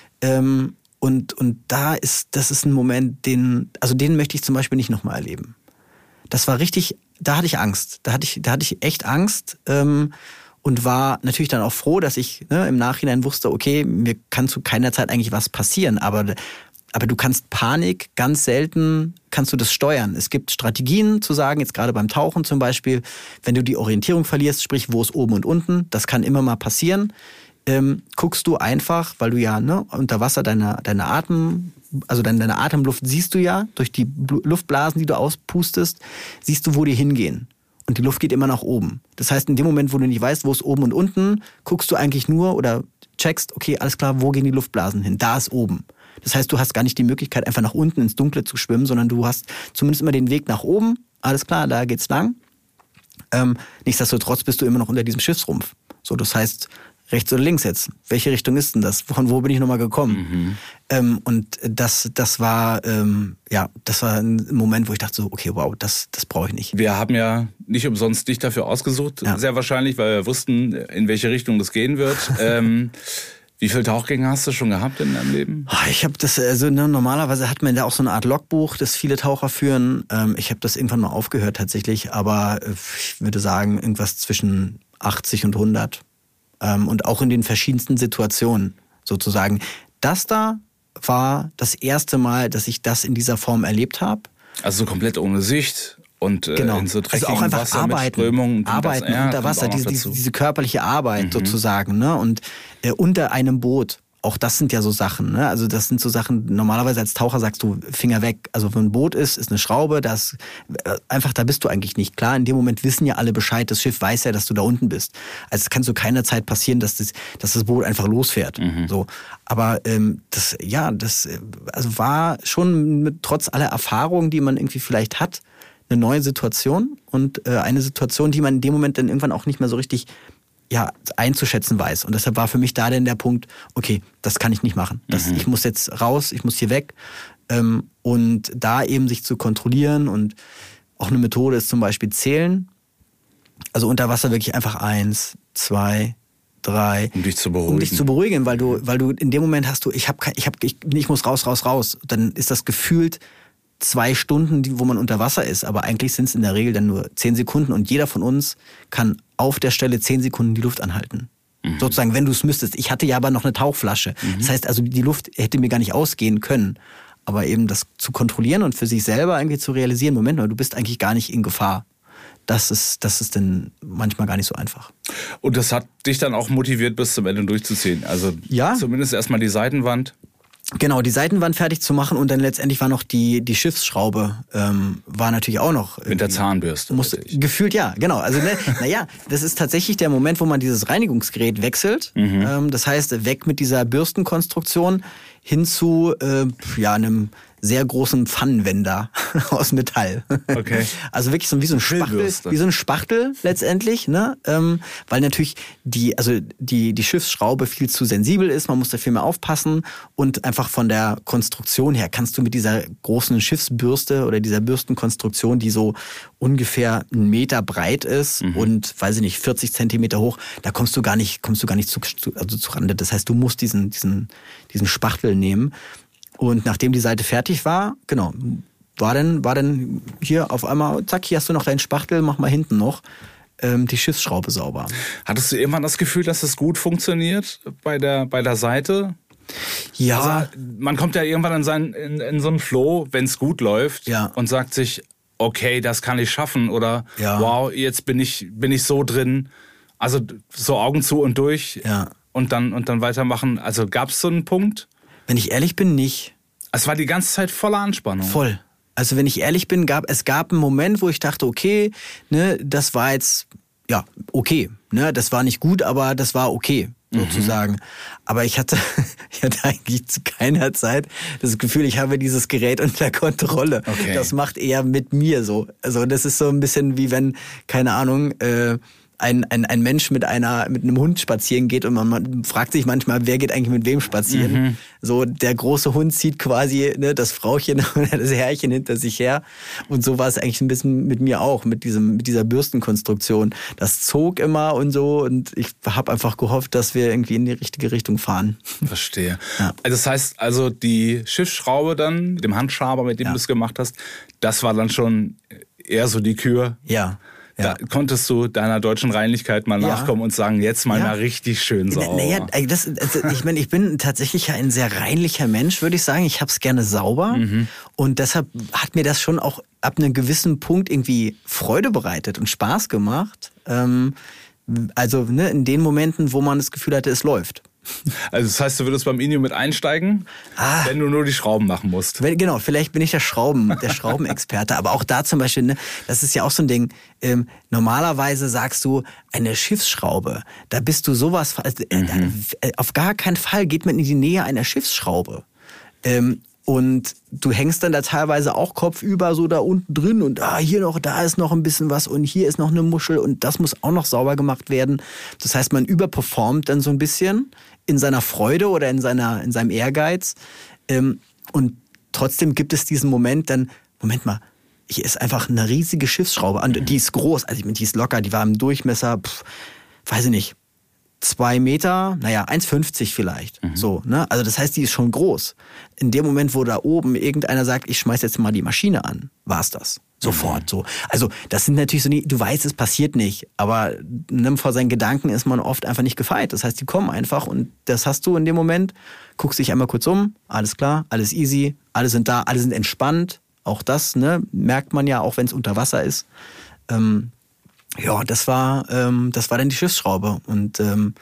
Und das ist ein Moment, den möchte ich zum Beispiel nicht nochmal erleben. Das war richtig, da hatte ich Angst. Da hatte ich echt Angst und war natürlich dann auch froh, dass ich im Nachhinein wusste, okay, mir kann zu keiner Zeit eigentlich was passieren, aber du kannst Panik, ganz selten kannst du das steuern. Es gibt Strategien zu sagen, jetzt gerade beim Tauchen zum Beispiel, wenn du die Orientierung verlierst, sprich, wo ist oben und unten, das kann immer mal passieren, guckst du einfach, weil du ja unter Wasser deine Atemluft siehst du ja, durch die Luftblasen, die du auspustest, siehst du, wo die hingehen. Und die Luft geht immer nach oben. Das heißt, in dem Moment, wo du nicht weißt, wo ist oben und unten, guckst du eigentlich nur oder checkst, okay, alles klar, wo gehen die Luftblasen hin? Da ist oben. Das heißt, du hast gar nicht die Möglichkeit, einfach nach unten ins Dunkle zu schwimmen, sondern du hast zumindest immer den Weg nach oben. Alles klar, da geht's lang. Nichtsdestotrotz bist du immer noch unter diesem Schiffsrumpf. So, das heißt, rechts oder links jetzt? Welche Richtung ist denn das? Von wo bin ich nochmal gekommen? Und das war ein Moment, wo ich dachte so, okay, wow, das brauche ich nicht. Wir haben ja nicht umsonst dich dafür ausgesucht, sehr wahrscheinlich, weil wir wussten, in welche Richtung das gehen wird. Wie viele Tauchgänge hast du schon gehabt in deinem Leben? Ich habe das, normalerweise hat man da auch so eine Art Logbuch, das viele Taucher führen. Ich habe das irgendwann mal aufgehört tatsächlich, aber ich würde sagen, irgendwas zwischen 80 und 100. Und auch in den verschiedensten Situationen sozusagen. Das da war das erste Mal, dass ich das in dieser Form erlebt habe. Also komplett ohne Sicht und Genau. in so Also dreckigem auch einfach Wasser arbeiten, mit Strömungen. arbeiten unter Wasser, diese körperliche Arbeit sozusagen, ne? Und unter einem Boot. Auch das sind ja so Sachen, ne? Also das sind so Sachen, normalerweise als Taucher sagst du, Finger weg. Also wenn ein Boot ist eine Schraube, einfach, da bist du eigentlich nicht. Klar, in dem Moment wissen ja alle Bescheid, das Schiff weiß ja, dass du da unten bist. Also es kann zu keiner Zeit passieren, dass das Boot einfach losfährt. So. Aber das war schon trotz aller Erfahrungen, die man irgendwie vielleicht hat, eine neue Situation und eine Situation, die man in dem Moment dann irgendwann auch nicht mehr so richtig einzuschätzen weiß. Und deshalb war für mich da dann der Punkt, okay, das kann ich nicht machen. Ich muss jetzt raus, ich muss hier weg. Und da eben sich zu kontrollieren und auch eine Methode ist zum Beispiel zählen. Also unter Wasser wirklich einfach 1, 2, 3. Um dich zu beruhigen. Um dich zu beruhigen, weil du in dem Moment hast ich muss raus. Dann ist das gefühlt 2 Stunden, wo man unter Wasser ist, aber eigentlich sind es in der Regel dann nur 10 Sekunden und jeder von uns kann auf der Stelle 10 Sekunden die Luft anhalten. Sozusagen, wenn du es müsstest. Ich hatte ja aber noch eine Tauchflasche. Das heißt also, die Luft hätte mir gar nicht ausgehen können. Aber eben das zu kontrollieren und für sich selber irgendwie zu realisieren, Moment mal, du bist eigentlich gar nicht in Gefahr. Das ist dann manchmal gar nicht so einfach. Und das hat dich dann auch motiviert, bis zum Ende durchzuziehen? Also zumindest erstmal die Seitenwand. Genau, die Seitenwand fertig zu machen und dann letztendlich war noch die Schiffsschraube, war natürlich auch noch. Mit der Zahnbürste. Gefühlt ja, genau. Also das ist tatsächlich der Moment, wo man dieses Reinigungsgerät wechselt. Das heißt, weg mit dieser Bürstenkonstruktion hin zu einem sehr großen Pfannenwender aus Metall. Okay. Also wirklich so wie so ein Spachtel letztendlich, ne? Weil natürlich die Schiffsschraube viel zu sensibel ist, man muss da viel mehr aufpassen und einfach von der Konstruktion her kannst du mit dieser großen Schiffsbürste oder dieser Bürstenkonstruktion, die so ungefähr 1 Meter breit ist und, weiß ich nicht, 40 Zentimeter hoch, da kommst du gar nicht zu Rande. Das heißt, du musst diesen Spachtel nehmen. Und nachdem die Seite fertig war, genau, war dann hier auf einmal, zack, hier hast du noch deinen Spachtel, mach mal hinten noch die Schiffsschraube sauber. Hattest du irgendwann das Gefühl, dass es gut funktioniert bei der Seite? Ja. Also, man kommt ja irgendwann in so einen Flow, wenn es gut läuft und sagt sich, okay, das kann ich schaffen oder wow, jetzt bin ich so drin. Also so Augen zu und durch und dann weitermachen. Also gab es so einen Punkt? Wenn ich ehrlich bin, nicht. Es war die ganze Zeit voller Anspannung. Voll. Also wenn ich ehrlich bin, es gab einen Moment, wo ich dachte, okay, ne, das war jetzt, okay. Ne, das war nicht gut, aber das war okay, sozusagen. Aber ich hatte eigentlich zu keiner Zeit das Gefühl, ich habe dieses Gerät unter Kontrolle. Okay. Das macht eher mit mir so. Also das ist so ein bisschen wie wenn, keine Ahnung, ein Mensch mit einem Hund spazieren geht und man fragt sich manchmal, wer geht eigentlich mit wem spazieren. So, der große Hund zieht quasi das Frauchen oder das Herrchen hinter sich her. Und so war es eigentlich ein bisschen mit mir auch, mit dieser Bürstenkonstruktion. Das zog immer und so und ich habe einfach gehofft, dass wir irgendwie in die richtige Richtung fahren. Verstehe. Ja. Das heißt also, die Schiffsschraube dann, mit dem Handschaber, mit dem du es gemacht hast, das war dann schon eher so die Kür. Ja. Da konntest du deiner deutschen Reinlichkeit mal nachkommen und sagen, jetzt mal richtig schön sauber. Naja, ich bin tatsächlich ein sehr reinlicher Mensch, würde ich sagen. Ich hab's gerne sauber und deshalb hat mir das schon auch ab einem gewissen Punkt irgendwie Freude bereitet und Spaß gemacht. Also in den Momenten, wo man das Gefühl hatte, es läuft. Also das heißt, du würdest beim Inyo mit einsteigen, wenn du nur die Schrauben machen musst. Genau, vielleicht bin ich der Schraubenexperte. Aber auch da zum Beispiel, das ist ja auch so ein Ding, normalerweise sagst du, eine Schiffsschraube, da bist du sowas, auf gar keinen Fall geht man in die Nähe einer Schiffsschraube. Und du hängst dann da teilweise auch kopfüber so da unten drin und hier noch, da ist noch ein bisschen was und hier ist noch eine Muschel und das muss auch noch sauber gemacht werden. Das heißt, man überperformt dann so ein bisschen in seiner Freude oder in seinem Ehrgeiz. Und trotzdem gibt es diesen Moment dann, Moment mal, hier ist einfach eine riesige Schiffsschraube und die ist groß, also die ist locker, die war im Durchmesser, weiß ich nicht, 2 Meter, 1,50 vielleicht. So, ne? Also das heißt, die ist schon groß. In dem Moment, wo da oben irgendeiner sagt, ich schmeiß jetzt mal die Maschine an, war's das. Sofort so. Also das sind natürlich so, du weißt, es passiert nicht, aber vor seinen Gedanken ist man oft einfach nicht gefeit. Das heißt, die kommen einfach und das hast du in dem Moment, guckst dich einmal kurz um, alles klar, alles easy, alle sind da, alle sind entspannt Auch das, ne, merkt man ja, auch wenn es unter Wasser ist. Ja, das war dann die Schiffsschraube. Und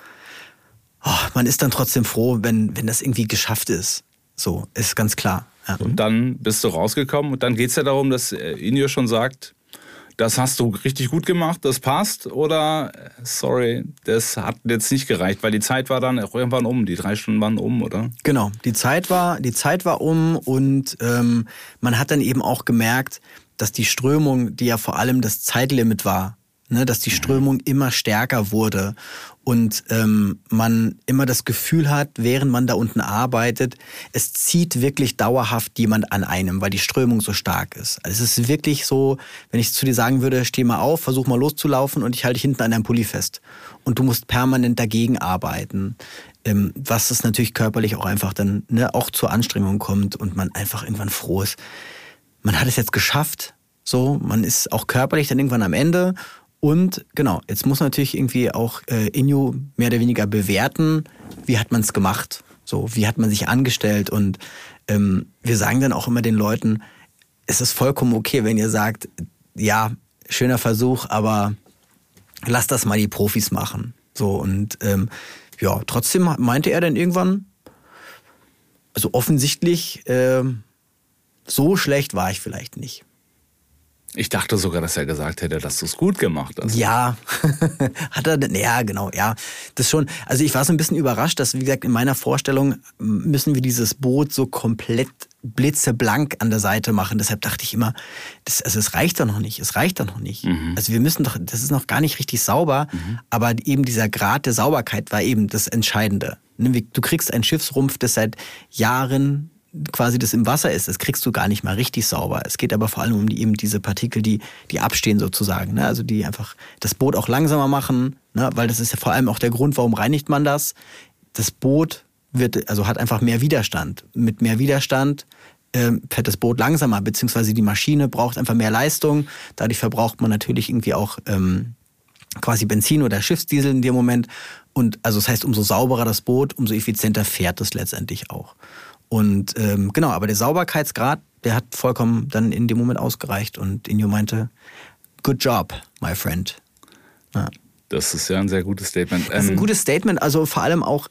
man ist dann trotzdem froh, wenn das irgendwie geschafft ist. So, ist ganz klar. Ja. Und dann bist du rausgekommen und dann geht es ja darum, dass Inyo schon sagt, das hast du richtig gut gemacht, das passt, oder sorry, das hat jetzt nicht gereicht, weil die Zeit war dann irgendwann um, die 3 Stunden waren um, oder? Genau, die Zeit war um und man hat dann eben auch gemerkt, dass die Strömung, die ja vor allem das Zeitlimit war, ne, dass die Strömung immer stärker wurde und man immer das Gefühl hat, während man da unten arbeitet, es zieht wirklich dauerhaft jemand an einem, weil die Strömung so stark ist. Also es ist wirklich so, wenn ich zu dir sagen würde, steh mal auf, versuch mal loszulaufen und ich halte dich hinten an deinem Pulli fest. Und du musst permanent dagegen arbeiten, was es natürlich körperlich auch einfach dann, ne, auch zur Anstrengung kommt und man einfach irgendwann froh ist. Man hat es jetzt geschafft, so, man ist auch körperlich dann irgendwann am Ende. Und genau, jetzt muss natürlich irgendwie auch Inyo mehr oder weniger bewerten, wie hat man es gemacht, so, wie hat man sich angestellt. Und wir sagen dann auch immer den Leuten, es ist vollkommen okay, wenn ihr sagt, ja, schöner Versuch, aber lasst das mal die Profis machen. So, und ja, trotzdem meinte er dann irgendwann, also offensichtlich, so schlecht war ich vielleicht nicht. Ich dachte sogar, dass er gesagt hätte, dass du es gut gemacht hast. Ja, hat er denn? Ja, genau, ja. Das schon. Also ich war so ein bisschen überrascht, dass, wie gesagt, in meiner Vorstellung müssen wir dieses Boot so komplett blitzeblank an der Seite machen. Deshalb dachte ich immer, es reicht doch noch nicht. Mhm. Also wir müssen doch, das ist noch gar nicht richtig sauber, aber eben dieser Grad der Sauberkeit war eben das Entscheidende. Du kriegst einen Schiffsrumpf, das seit Jahren quasi das im Wasser ist, das kriegst du gar nicht mal richtig sauber. Es geht aber vor allem um eben diese Partikel, die abstehen sozusagen, ne? Also die einfach das Boot auch langsamer machen, ne? Weil das ist ja vor allem auch der Grund, warum reinigt man das. Das Boot hat einfach mehr Widerstand. Mit mehr Widerstand fährt das Boot langsamer, beziehungsweise die Maschine braucht einfach mehr Leistung. Dadurch verbraucht man natürlich irgendwie auch quasi Benzin oder Schiffsdiesel in dem Moment. Und also das heißt, umso sauberer das Boot, umso effizienter fährt es letztendlich auch. Und genau, aber der Sauberkeitsgrad, der hat vollkommen dann in dem Moment ausgereicht. Und Inyo meinte, good job, my friend. Ja. Das ist ja ein sehr gutes Statement. Das ist ein gutes Statement, also vor allem auch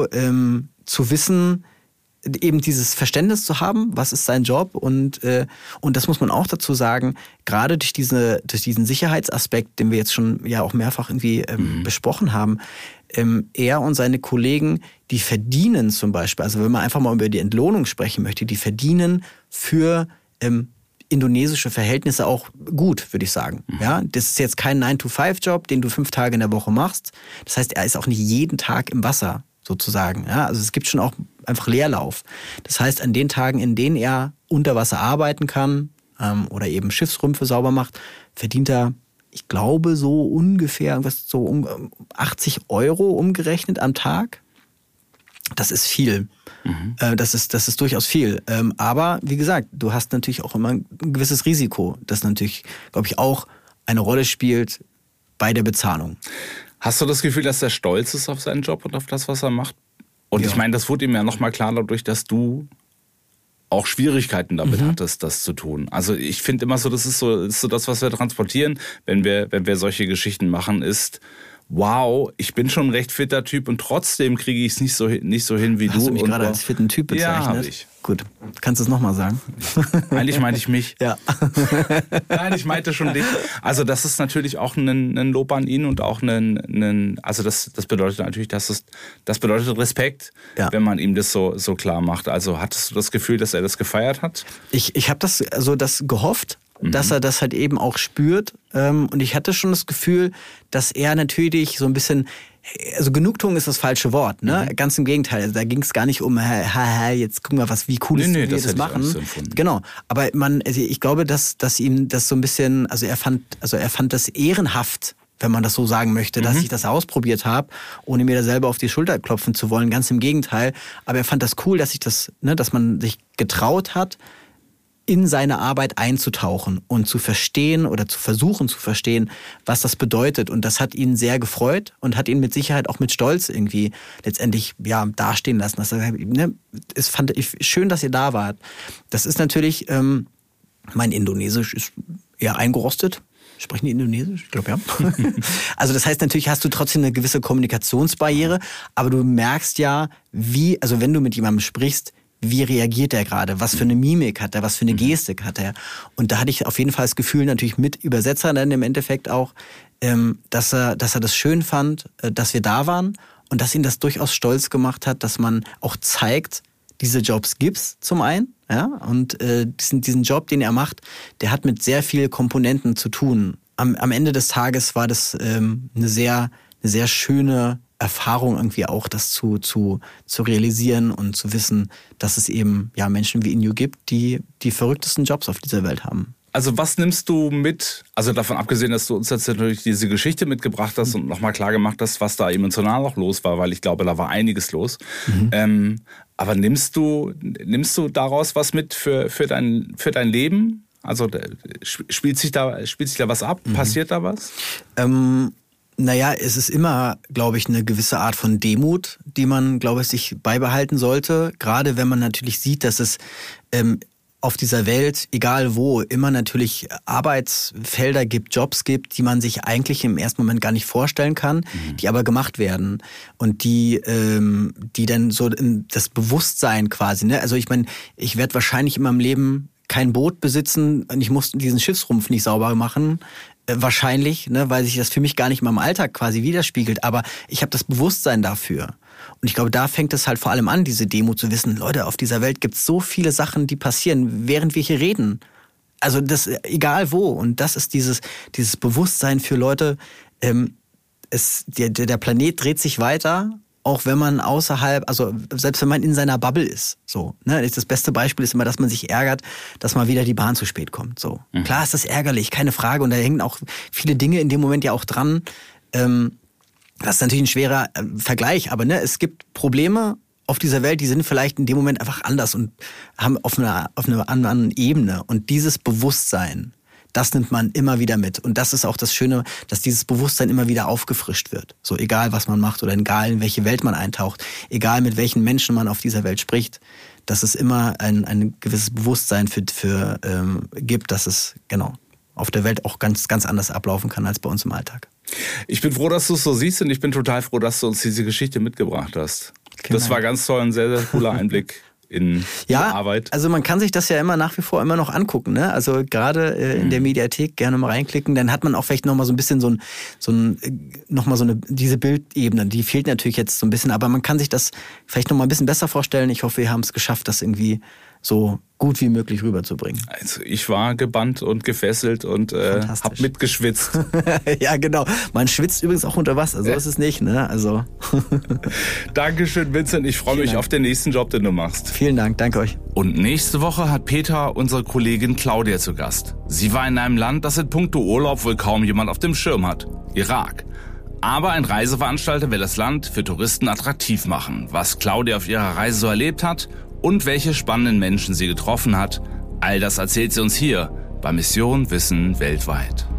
zu wissen, eben dieses Verständnis zu haben, was ist sein Job. Und das muss man auch dazu sagen, gerade durch diesen Sicherheitsaspekt, den wir jetzt schon ja auch mehrfach irgendwie besprochen haben, er und seine Kollegen, die verdienen zum Beispiel, also wenn man einfach mal über die Entlohnung sprechen möchte, die verdienen für indonesische Verhältnisse auch gut, würde ich sagen. Ja, das ist jetzt kein 9-to-5-Job, den du 5 Tage in der Woche machst. Das heißt, er ist auch nicht jeden Tag im Wasser sozusagen. Ja, also es gibt schon auch einfach Leerlauf. Das heißt, an den Tagen, in denen er unter Wasser arbeiten kann oder eben Schiffsrümpfe sauber macht, verdient er, ich glaube, so ungefähr irgendwas so um 80 € umgerechnet am Tag. Das ist viel. Das ist durchaus viel. Aber wie gesagt, du hast natürlich auch immer ein gewisses Risiko, das natürlich, glaube ich, auch eine Rolle spielt bei der Bezahlung. Hast du das Gefühl, dass er stolz ist auf seinen Job und auf das, was er macht? Und ja. Ich meine, das wurde ihm ja nochmal klar dadurch, dass du auch Schwierigkeiten damit hattest, das zu tun. Also ich finde immer so, das ist so das, was wir transportieren, wenn wir solche Geschichten machen, ist, wow, ich bin schon ein recht fitter Typ und trotzdem kriege ich es nicht so hin wie du. Hast du mich gerade als fitten Typ bezeichnet? Ja, habe ich. Gut, kannst du es nochmal sagen? Eigentlich meinte ich mich. Ja. Nein, ich meinte schon dich. Also das ist natürlich auch ein Lob an ihn und auch also das bedeutet natürlich, das bedeutet Respekt, ja, wenn man ihm das so klar macht. Also hattest du das Gefühl, dass er das gefeiert hat? Ich habe das gehofft, dass er das halt eben auch spürt. Und ich hatte schon das Gefühl, dass er natürlich so ein bisschen, also Genugtuung ist das falsche Wort, ne? Ganz im Gegenteil. Also da ging es gar nicht um, jetzt gucken wir, wie cool ist, wie wir das machen. Genau. Aber ich glaube, dass ihm das so ein bisschen, er fand das ehrenhaft, wenn man das so sagen möchte, dass ich das ausprobiert habe, ohne mir da selber auf die Schulter klopfen zu wollen. Ganz im Gegenteil. Aber er fand das cool, dass man sich getraut hat, in seine Arbeit einzutauchen und zu verstehen oder zu versuchen zu verstehen, was das bedeutet. Und das hat ihn sehr gefreut und hat ihn mit Sicherheit auch mit Stolz irgendwie letztendlich dastehen lassen. Es fand ich schön, dass ihr da wart. Das ist natürlich Mein Indonesisch ist eher eingerostet. Sprechen die Indonesisch? Ich glaube, ja. Also das heißt, natürlich hast du trotzdem eine gewisse Kommunikationsbarriere, aber du merkst ja, also wenn du mit jemandem sprichst, wie reagiert er gerade? Was für eine Mimik hat er? Was für eine Gestik hat er? Und da hatte ich auf jeden Fall das Gefühl, natürlich mit Übersetzer dann im Endeffekt auch, dass er das schön fand, dass wir da waren und dass ihn das durchaus stolz gemacht hat, dass man auch zeigt, diese Jobs gibt's zum einen, ja, und diesen Job, den er macht, der hat mit sehr vielen Komponenten zu tun. Am Ende des Tages war das eine sehr schöne Erfahrung irgendwie auch, das zu realisieren und zu wissen, dass es eben ja Menschen wie Inyo gibt, die verrücktesten Jobs auf dieser Welt haben. Also was nimmst du mit, also davon abgesehen, dass du uns jetzt natürlich diese Geschichte mitgebracht hast und nochmal klar gemacht hast, was da emotional noch los war, weil ich glaube, da war einiges los. Aber nimmst du daraus was mit für dein Leben? Also spielt sich da was ab? Passiert da was? Naja, es ist immer, glaube ich, eine gewisse Art von Demut, die man, glaube ich, sich beibehalten sollte. Gerade wenn man natürlich sieht, dass es auf dieser Welt, egal wo, immer natürlich Arbeitsfelder gibt, Jobs gibt, die man sich eigentlich im ersten Moment gar nicht vorstellen kann, die aber gemacht werden und die dann so in das Bewusstsein quasi, ne? Also ich meine, ich werde wahrscheinlich in meinem Leben kein Boot besitzen und ich muss diesen Schiffsrumpf nicht sauber machen. Wahrscheinlich, ne, weil sich das für mich gar nicht in meinem Alltag quasi widerspiegelt, aber ich habe das Bewusstsein dafür. Und ich glaube, da fängt es halt vor allem an, diese Demo zu wissen, Leute, auf dieser Welt gibt es so viele Sachen, die passieren, während wir hier reden. Also das, egal wo. Und das ist dieses Bewusstsein für Leute, der Planet dreht sich weiter, auch wenn man außerhalb, also selbst wenn man in seiner Bubble ist. So, ne? Das beste Beispiel ist immer, dass man sich ärgert, dass mal wieder die Bahn zu spät kommt. So. Klar ist das ärgerlich, keine Frage. Und da hängen auch viele Dinge in dem Moment ja auch dran. Das ist natürlich ein schwerer Vergleich, aber ne, es gibt Probleme auf dieser Welt, die sind vielleicht in dem Moment einfach anders und haben auf einer anderen Ebene. Und dieses Bewusstsein, das nimmt man immer wieder mit. Und das ist auch das Schöne, dass dieses Bewusstsein immer wieder aufgefrischt wird. So egal, was man macht oder egal, in welche Welt man eintaucht, egal mit welchen Menschen man auf dieser Welt spricht, dass es immer ein gewisses Bewusstsein für gibt, dass es genau auf der Welt auch ganz, ganz anders ablaufen kann als bei uns im Alltag. Ich bin froh, dass du es so siehst und ich bin total froh, dass du uns diese Geschichte mitgebracht hast. Genau. Das war ganz toll, ein sehr, sehr cooler Einblick in die Arbeit. Also man kann sich das ja immer nach wie vor immer noch angucken, ne? Also gerade in der Mediathek gerne mal reinklicken, dann hat man auch vielleicht nochmal so ein bisschen diese Bildebene, die fehlt natürlich jetzt so ein bisschen, aber man kann sich das vielleicht nochmal ein bisschen besser vorstellen. Ich hoffe, wir haben es geschafft, das irgendwie so gut wie möglich rüberzubringen. Also ich war gebannt und gefesselt und hab mitgeschwitzt. Ja, genau. Man schwitzt übrigens auch unter Wasser, so ist es nicht, ne? Also. Dankeschön, Vincent. Ich freue mich auf den nächsten Job, den du machst. Vielen Dank, danke euch. Und nächste Woche hat Peter unsere Kollegin Claudia zu Gast. Sie war in einem Land, das in puncto Urlaub wohl kaum jemand auf dem Schirm hat. Irak. Aber ein Reiseveranstalter will das Land für Touristen attraktiv machen. Was Claudia auf ihrer Reise so erlebt hat und welche spannenden Menschen sie getroffen hat, all das erzählt sie uns hier bei Mission Wissen weltweit.